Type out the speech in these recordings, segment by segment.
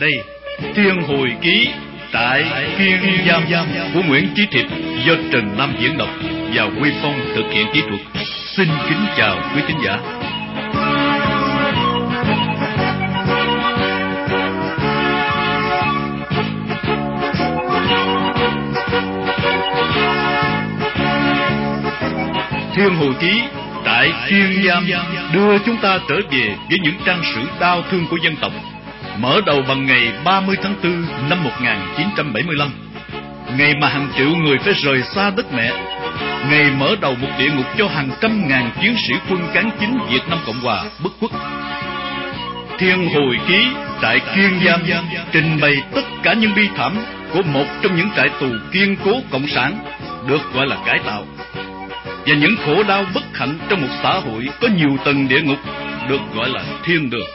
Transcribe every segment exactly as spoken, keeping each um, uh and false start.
đây Thiên Hồi Ký tại Kiên Giam của Nguyễn Chí Thiệp do Trần Nam diễn đọc và Quy Phong thực hiện kỹ thuật. Xin kính chào quý thính giả. Thiên Hồi Ký tại Kiên Giam đưa chúng ta trở về với những trang sử đau thương của dân tộc, mở đầu bằng ngày ba mươi tháng tư năm một nghìn chín trăm bảy mươi lăm, ngày mà hàng triệu người phải rời xa đất mẹ, ngày mở đầu một địa ngục cho hàng trăm ngàn chiến sĩ quân cán chính Việt Nam Cộng Hòa bất khuất. Thiên Hồi Ký tại Kiên Giam trình bày tất cả những bi thảm của một trong những trại tù kiên cố cộng sản được gọi là cải tạo, và những khổ đau bất hạnh trong một xã hội có nhiều tầng địa ngục được gọi là thiên đường.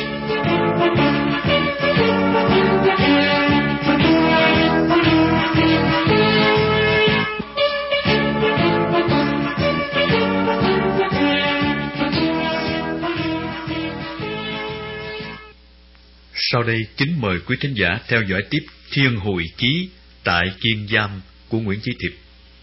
Sau đây kính mời quý thính giả theo dõi tiếp Thiên Hồi Ký tại Kiên Giam của Nguyễn Chí Thiệp.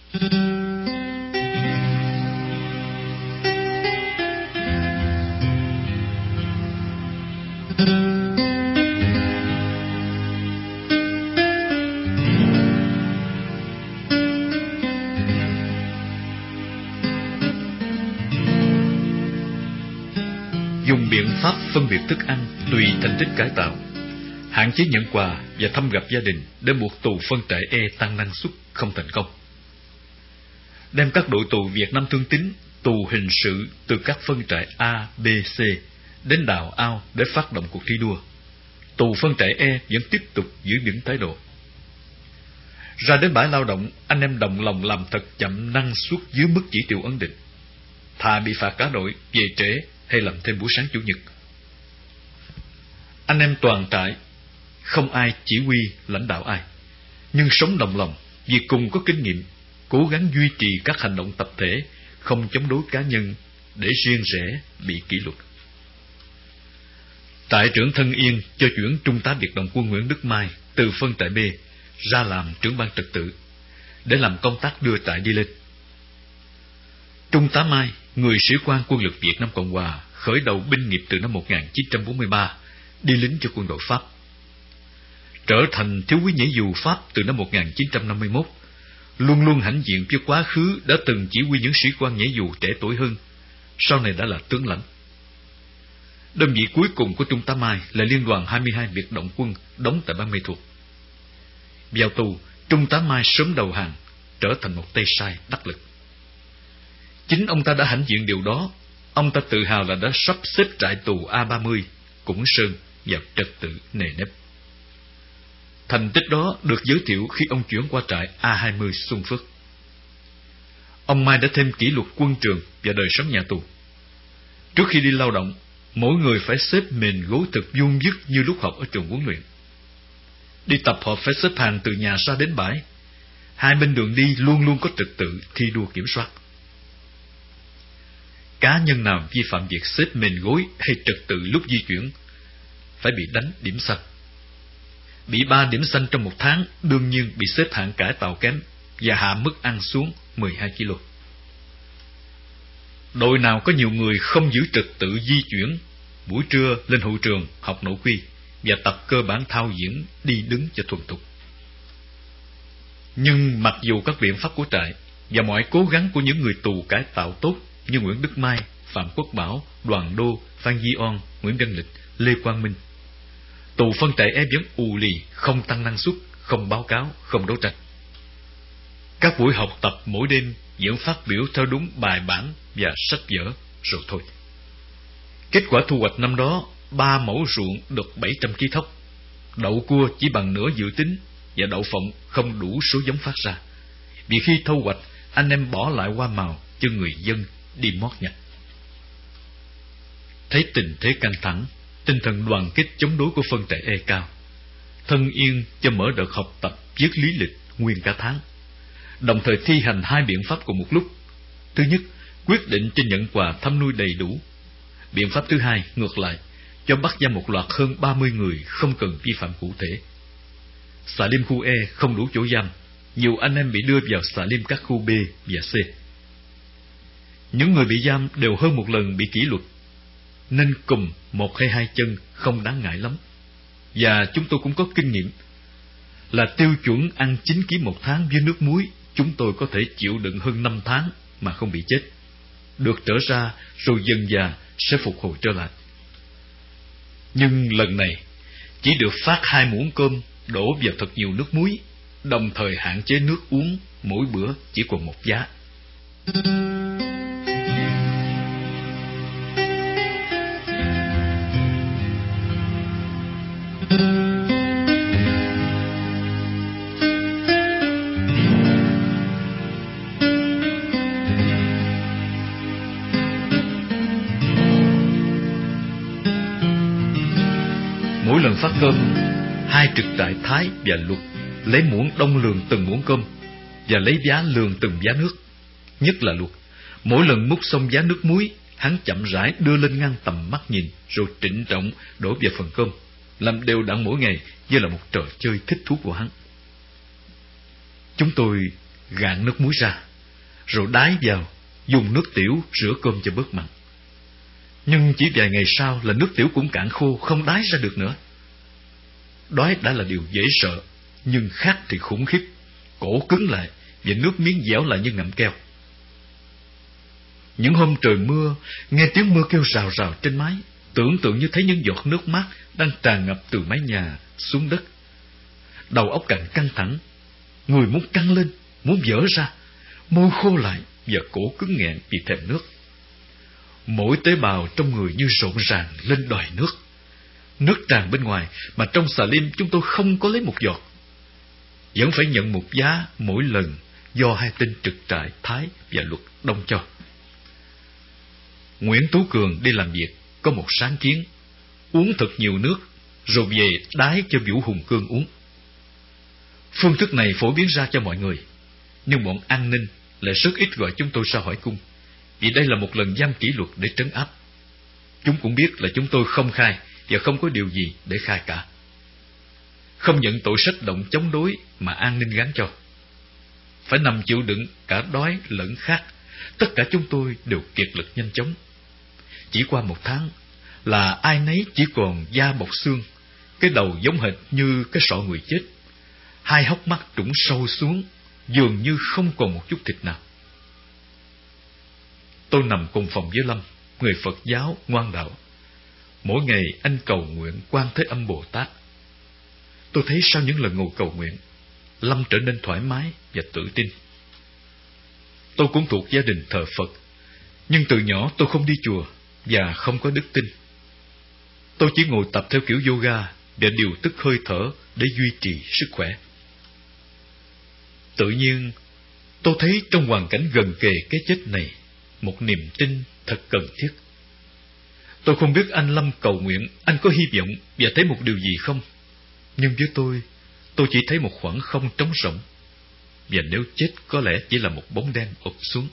Dùng biện pháp phân biệt thức ăn tùy thành tích cải tạo, hạn chế nhận quà và thăm gặp gia đình để buộc tù phân trại E tăng năng suất không thành công. Đem các đội tù Việt Nam thương tín, tù hình sự từ các phân trại A, B, C đến đào ao để phát động cuộc thi đua. Tù phân trại E vẫn tiếp tục giữ vững thái độ. Ra đến bãi lao động, anh em đồng lòng làm thật chậm năng suất dưới mức chỉ tiêu ấn định, thà bị phạt cả đội về trễ hay làm thêm buổi sáng chủ nhật. Anh em toàn trại không ai chỉ huy lãnh đạo ai, nhưng sống đồng lòng vì cùng có kinh nghiệm, cố gắng duy trì các hành động tập thể, không chống đối cá nhân để riêng rẽ bị kỷ luật. Trại trưởng Thân Yên cho chuyển Trung tá biệt động quân Nguyễn Đức Mai từ phân trại B ra làm trưởng ban trật tự để làm công tác đưa trại đi lên. Trung tá Mai, người sĩ quan quân lực Việt Nam Cộng Hòa, khởi đầu binh nghiệp từ năm một nghìn chín trăm bốn mươi ba, đi lính cho quân đội Pháp. Trở thành thiếu úy nhảy dù Pháp từ năm một nghìn chín trăm năm mươi mốt, luôn luôn hãnh diện với quá khứ đã từng chỉ huy những sĩ quan nhảy dù trẻ tuổi hơn, sau này đã là tướng lãnh. Đơn vị cuối cùng của Trung tá Mai là Liên đoàn hai mươi hai biệt động quân đóng tại Ban Mê Thuột. Vào tù, Trung tá Mai sớm đầu hàng, trở thành một tay sai đắc lực. Chính ông ta đã hãnh diện điều đó. Ông ta tự hào là đã sắp xếp trại tù A ba mươi, Củng Sơn vào trật tự nề nếp. Thành tích đó được giới thiệu khi ông chuyển qua trại A hai mươi Xuân Phước. Ông Mai đã thêm kỷ luật quân trường và đời sống nhà tù. Trước khi đi lao động, mỗi người phải xếp mền gối thật vuông vức như lúc học ở trường huấn luyện. Đi tập hợp phải xếp hàng từ nhà ra đến bãi. Hai bên đường đi luôn luôn có trật tự thi đua kiểm soát. Cá nhân nào vi phạm việc xếp mền gối hay trật tự lúc di chuyển phải bị đánh điểm xanh. Bị ba điểm xanh trong một tháng đương nhiên bị xếp hạng cải tạo kém và hạ mức ăn xuống mười hai ki lô. Đội nào có nhiều người không giữ trật tự di chuyển, buổi trưa lên hậu trường học nội quy và tập cơ bản thao diễn đi đứng cho thuần thục. Nhưng mặc dù các biện pháp của trại và mọi cố gắng của những người tù cải tạo tốt như Nguyễn Đức Mai, Phạm Quốc Bảo, Đoàn Đô, Phan Di On, Nguyễn Văn Lịch, Lê Quang Minh, tù phân trại E vẫn ù lì, không tăng năng suất, không báo cáo, không đấu tranh. Các buổi học tập mỗi đêm vẫn phát biểu theo đúng bài bản và sách vở rồi thôi. Kết quả thu hoạch năm đó, ba mẫu ruộng được bảy trăm ki lô thóc, đậu cua chỉ bằng nửa dự tính và đậu phộng không đủ số giống phát ra. Vì khi thu hoạch, anh em bỏ lại hoa màu cho người dân đi mót nhặt. Thấy tình thế căng thẳng, tinh thần đoàn kết chống đối của phân trại E cao, Thân Yên cho mở đợt học tập viết lý lịch nguyên cả tháng, đồng thời thi hành hai biện pháp cùng một lúc. Thứ nhất, quyết định cho nhận quà thăm nuôi đầy đủ. Biện pháp thứ hai, ngược lại, cho bắt giam một loạt hơn ba mươi người không cần vi phạm cụ thể. Xạ Liêm khu E không đủ chỗ giam, nhiều anh em bị đưa vào xạ liêm các khu B và C. Những người bị giam đều hơn một lần bị kỷ luật, nên cùm một hay hai chân không đáng ngại lắm. Và chúng tôi cũng có kinh nghiệm là tiêu chuẩn ăn chín ký một tháng với nước muối, chúng tôi có thể chịu đựng hơn năm tháng mà không bị chết. Được trở ra rồi dần dà sẽ phục hồi trở lại. Nhưng lần này chỉ được phát hai muỗng cơm đổ vào thật nhiều nước muối, đồng thời hạn chế nước uống, mỗi bữa chỉ còn một giá. Mỗi lần phát cơm, hai trực trại Thái và Luật lấy muỗng đông lường từng muỗng cơm và lấy giá lường từng giá nước. Nhất là Luật, mỗi lần múc xong giá nước muối, hắn chậm rãi đưa lên ngang tầm mắt nhìn, rồi trịnh trọng đổ vào phần cơm, làm đều đặn mỗi ngày như là một trò chơi thích thú của hắn. Chúng tôi gạn nước muối ra, rồi đái vào, dùng nước tiểu rửa cơm cho bớt mặn. Nhưng chỉ vài ngày sau là nước tiểu cũng cạn khô, không đái ra được nữa. Đói đã là điều dễ sợ, nhưng khát thì khủng khiếp, cổ cứng lại và nước miếng dẻo lại như ngậm keo. Những hôm trời mưa, nghe tiếng mưa kêu rào rào trên mái, tưởng tượng như thấy những giọt nước mát đang tràn ngập từ mái nhà xuống đất. Đầu óc càng căng thẳng, người muốn căng lên, muốn vỡ ra, môi khô lại và cổ cứng nghẹn vì thèm nước. Mỗi tế bào trong người như rộn ràng lên đòi nước. Nước tràn bên ngoài mà trong xà liêm chúng tôi không có lấy một giọt. Vẫn phải nhận một giá mỗi lần do hai tên trực trại Thái và Luật đông cho. Nguyễn Tú Cường đi làm việc có một sáng kiến: uống thật nhiều nước rồi về đái cho Vũ Hùng Cương uống. Phương thức này phổ biến ra cho mọi người, nhưng bọn an ninh lại rất ít gọi chúng tôi ra hỏi cung, vì đây là một lần giam kỷ luật để trấn áp. Chúng cũng biết là chúng tôi không khai và không có điều gì để khai cả. Không nhận tội sách động chống đối mà an ninh gán cho. Phải nằm chịu đựng cả đói lẫn khát, tất cả chúng tôi đều kiệt lực nhanh chóng. Chỉ qua một tháng là ai nấy chỉ còn da bọc xương, cái đầu giống hệt như cái sọ người chết, hai hốc mắt trũng sâu xuống, dường như không còn một chút thịt nào. Tôi nằm cùng phòng với Lâm, người Phật giáo ngoan đạo. Mỗi ngày anh cầu nguyện Quan Thế Âm Bồ Tát. Tôi thấy sau những lần ngồi cầu nguyện, Lâm trở nên thoải mái và tự tin. Tôi cũng thuộc gia đình thờ Phật, nhưng từ nhỏ tôi không đi chùa và không có đức tin. Tôi chỉ ngồi tập theo kiểu yoga để điều tức hơi thở để duy trì sức khỏe. Tự nhiên, tôi thấy trong hoàn cảnh gần kề cái chết này, một niềm tin thật cần thiết. Tôi không biết anh Lâm cầu nguyện, anh có hy vọng và thấy một điều gì không? Nhưng với tôi, tôi chỉ thấy một khoảng không trống rỗng. Và nếu chết có lẽ chỉ là một bóng đen ụp xuống.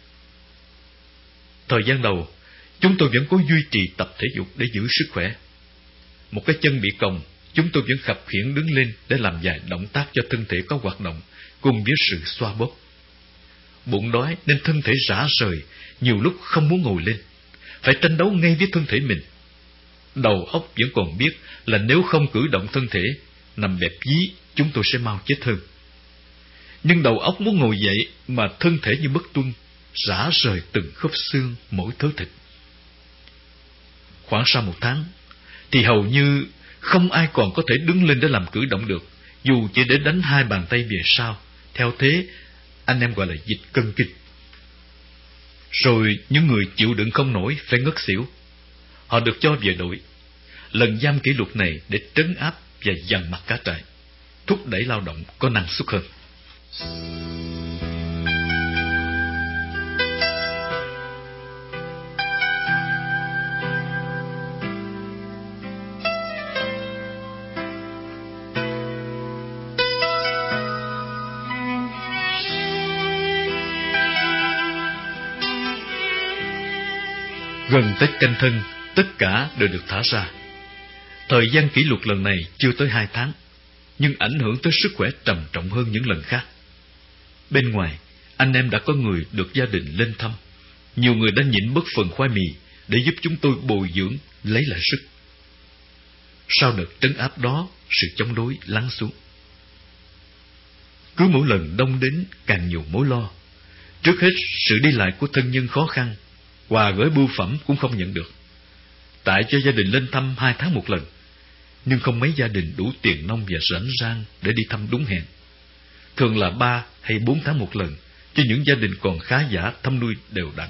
Thời gian đầu, chúng tôi vẫn có duy trì tập thể dục để giữ sức khỏe. Một cái chân bị còng, chúng tôi vẫn khập khiễng đứng lên để làm vài động tác cho thân thể có hoạt động, cùng với sự xoa bóp. Bụng đói nên thân thể rã rời, nhiều lúc không muốn ngồi lên, phải tranh đấu ngay với thân thể mình. Đầu óc vẫn còn biết là nếu không cử động thân thể, nằm bẹp dí, chúng tôi sẽ mau chết hơn. Nhưng đầu óc muốn ngồi dậy mà thân thể như bất tuân, rã rời từng khớp xương, mỗi thớ thịt. Khoảng sau một tháng, thì hầu như không ai còn có thể đứng lên để làm cử động được, dù chỉ để đánh hai bàn tay về sau. Theo thế, anh em gọi là dịch cân kinh. Rồi những người chịu đựng không nổi phải ngất xỉu. Họ được cho về đội. Lần giam kỷ luật này để trấn áp và dằn mặt cả trại, thúc đẩy lao động có năng suất hơn. Gần Tết Canh Thân, tất cả đều được thả ra. Thời gian kỷ luật lần này chưa tới hai tháng, nhưng ảnh hưởng tới sức khỏe trầm trọng hơn những lần khác. Bên ngoài, anh em đã có người được gia đình lên thăm. Nhiều người đã nhịn bớt phần khoai mì để giúp chúng tôi bồi dưỡng, lấy lại sức. Sau đợt trấn áp đó, sự chống đối lắng xuống. Cứ mỗi lần đông đến càng nhiều mối lo. Trước hết, sự đi lại của thân nhân khó khăn, quà gửi bưu phẩm cũng không nhận được. Tại cho gia đình lên thăm hai tháng một lần, nhưng không mấy gia đình đủ tiền nong và rảnh rang để đi thăm đúng hẹn. Thường là ba hay bốn tháng một lần, cho những gia đình còn khá giả thăm nuôi đều đặn.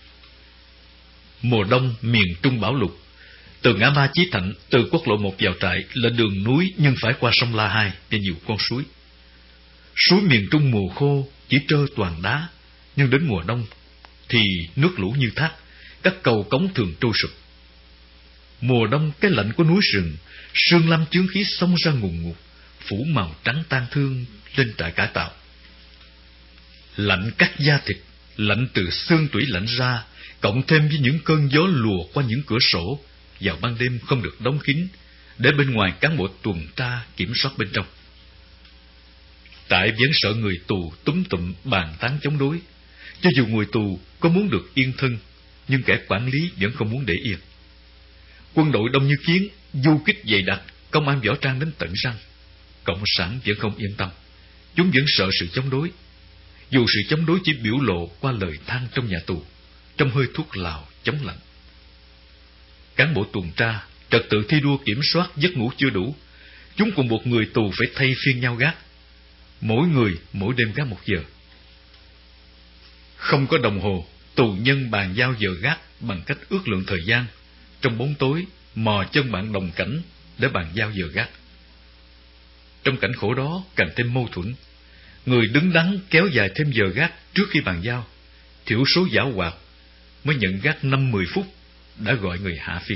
Mùa đông miền Trung bão lụt, từ ngã ba Chí Thạnh, từ quốc lộ một vào trại là đường núi nhưng phải qua sông La Hai và nhiều con suối. Suối miền Trung mùa khô chỉ trơ toàn đá, nhưng đến mùa đông thì nước lũ như thác, các cầu cống thường trôi sụp. Mùa đông cái lạnh của núi rừng, sương lam chướng khí xông ra ngùn ngụt, phủ màu trắng tang thương lên trại cải tạo. Lạnh cắt da thịt, lạnh từ xương tủy lạnh ra, cộng thêm với những cơn gió lùa qua những cửa sổ, vào ban đêm không được đóng kín, để bên ngoài cán bộ tuần tra kiểm soát bên trong. Trại vẫn sợ người tù túm tụm bàn tán chống đối. Cho dù người tù có muốn được yên thân, nhưng kẻ quản lý vẫn không muốn để yên. Quân đội đông như kiến, du kích dày đặc, công an võ trang đến tận răng. Cộng sản vẫn không yên tâm, chúng vẫn sợ sự chống đối. Dù sự chống đối chỉ biểu lộ qua lời than trong nhà tù, trong hơi thuốc lào chống lạnh. Cán bộ tuần tra, trật tự thi đua kiểm soát giấc ngủ chưa đủ, chúng cùng một người tù phải thay phiên nhau gác, mỗi người mỗi đêm gác một giờ. Không có đồng hồ, tù nhân bàn giao giờ gác bằng cách ước lượng thời gian, trong bóng tối mò chân bạn đồng cảnh để bàn giao giờ gác. Trong cảnh khổ đó càng thêm mâu thuẫn. Người đứng đắn kéo dài thêm giờ gác trước khi bàn giao, thiểu số giảo hoạt mới nhận gác năm mười phút đã gọi người hạ phiên.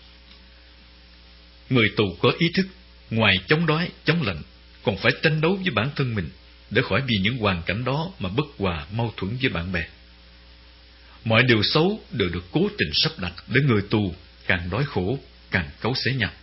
Người tù có ý thức, ngoài chống đói, chống lạnh, còn phải tranh đấu với bản thân mình để khỏi vì những hoàn cảnh đó mà bất hòa mâu thuẫn với bạn bè. Mọi điều xấu đều được cố tình sắp đặt để người tù càng đói khổ, càng cấu xé nhau.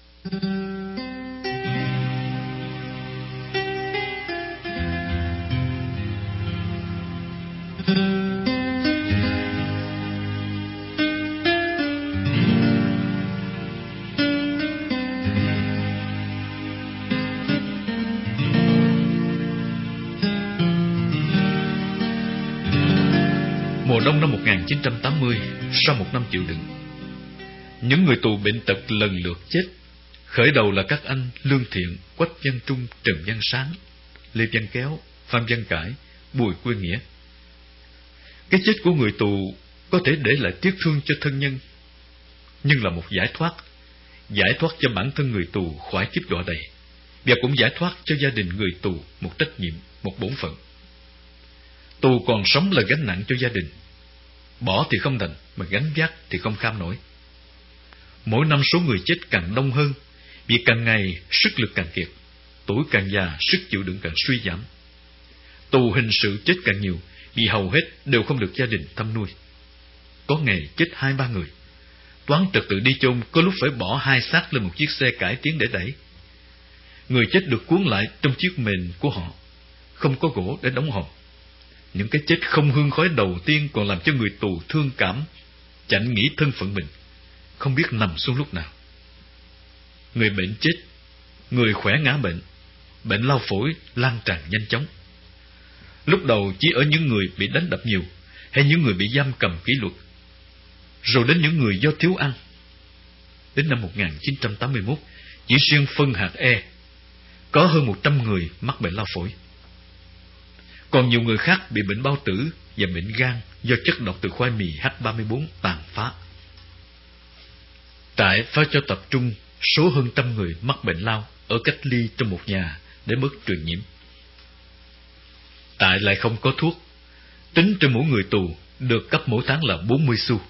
Mùa đông năm một nghìn chín trăm tám mươi, sau một năm chịu đựng, những người tù bệnh tật lần lượt chết. Khởi đầu là các anh Lương Thiện, Quách Văn Trung, Trần Văn Sáng, Lê Văn Kéo, Phan Văn Cải, Bùi Quyên Nghĩa. Cái chết của người tù có thể để lại tiếc thương cho thân nhân, nhưng là một giải thoát, giải thoát cho bản thân người tù khỏi kiếp đọa đầy, và cũng giải thoát cho gia đình người tù một trách nhiệm, một bổn phận. Tù còn sống là gánh nặng cho gia đình, bỏ thì không đành, mà gánh vác thì không kham nổi. Mỗi năm số người chết càng đông hơn, vì càng ngày sức lực càng kiệt, tuổi càng già sức chịu đựng càng suy giảm. Tù hình sự chết càng nhiều, vì hầu hết đều không được gia đình thăm nuôi. Có ngày chết hai ba người. Toán trật tự đi chôn có lúc phải bỏ hai xác lên một chiếc xe cải tiến để đẩy. Người chết được cuốn lại trong chiếc mền của họ, không có gỗ để đóng hòm. Những cái chết không hương khói đầu tiên còn làm cho người tù thương cảm, chẳng nghĩ thân phận mình, không biết nằm xuống lúc nào. Người bệnh chết, người khỏe ngã bệnh, bệnh lao phổi lan tràn nhanh chóng. Lúc đầu chỉ ở những người bị đánh đập nhiều, hay những người bị giam cầm kỷ luật, rồi đến những người do thiếu ăn. Đến năm một nghìn chín trăm tám mươi mốt, chỉ riêng phân hạt E có hơn một trăm người mắc bệnh lao phổi. Còn nhiều người khác bị bệnh bao tử và bệnh gan do chất độc từ khoai mì H ba mươi bốn tàn phá. Trại phải cho tập trung số hơn trăm người mắc bệnh lao ở cách ly trong một nhà để bớt truyền nhiễm. Trại lại không có thuốc, tính trên mỗi người tù được cấp mỗi tháng là bốn mươi xu.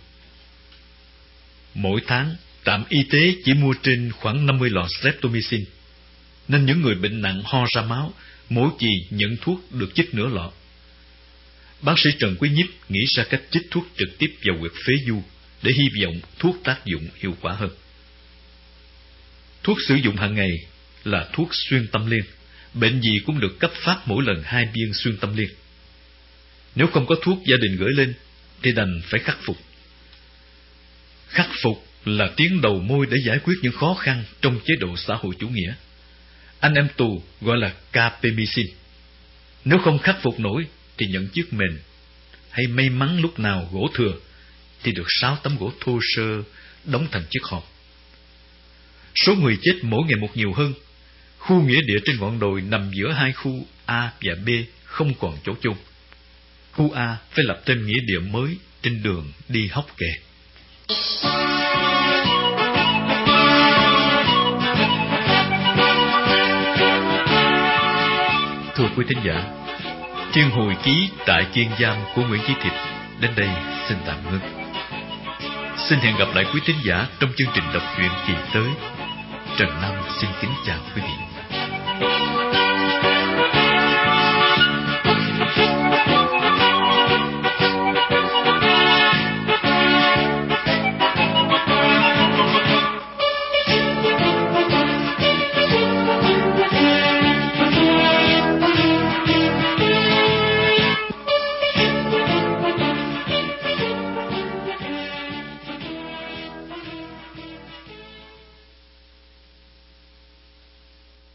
Mỗi tháng, trạm y tế chỉ mua trên khoảng năm mươi lọ streptomycin, nên những người bệnh nặng ho ra máu, mỗi kỳ nhận thuốc được chích nửa lọ. Bác sĩ Trần Quý Nhiếp nghĩ ra cách chích thuốc trực tiếp vào huyệt phế du để hy vọng thuốc tác dụng hiệu quả hơn. Thuốc sử dụng hàng ngày là thuốc xuyên tâm liên. Bệnh gì cũng được cấp phát mỗi lần hai viên xuyên tâm liên. Nếu không có thuốc gia đình gửi lên thì đành phải khắc phục. Khắc phục là tiếng đầu môi để giải quyết những khó khăn trong chế độ xã hội chủ nghĩa. Anh em tù gọi là capemicin. Nếu không khắc phục nổi thì nhận chiếc mền, hay may mắn lúc nào gỗ thừa thì được sáu tấm gỗ thô sơ đóng thành chiếc hộp. Số người chết mỗi ngày một nhiều hơn. Khu nghĩa địa trên ngọn đồi nằm giữa hai khu A và B không còn chỗ chôn. Khu A phải lập thêm nghĩa địa mới trên đường đi Hóc Kè. Thưa quý thính giả, Thiên Hồi Ký tại Kiên Giam của Nguyễn Chí Thiệp đến đây xin tạm ngưng. Xin hẹn gặp lại quý thính giả trong chương trình đọc truyện kỳ tới. Trần Nam xin kính chào quý vị.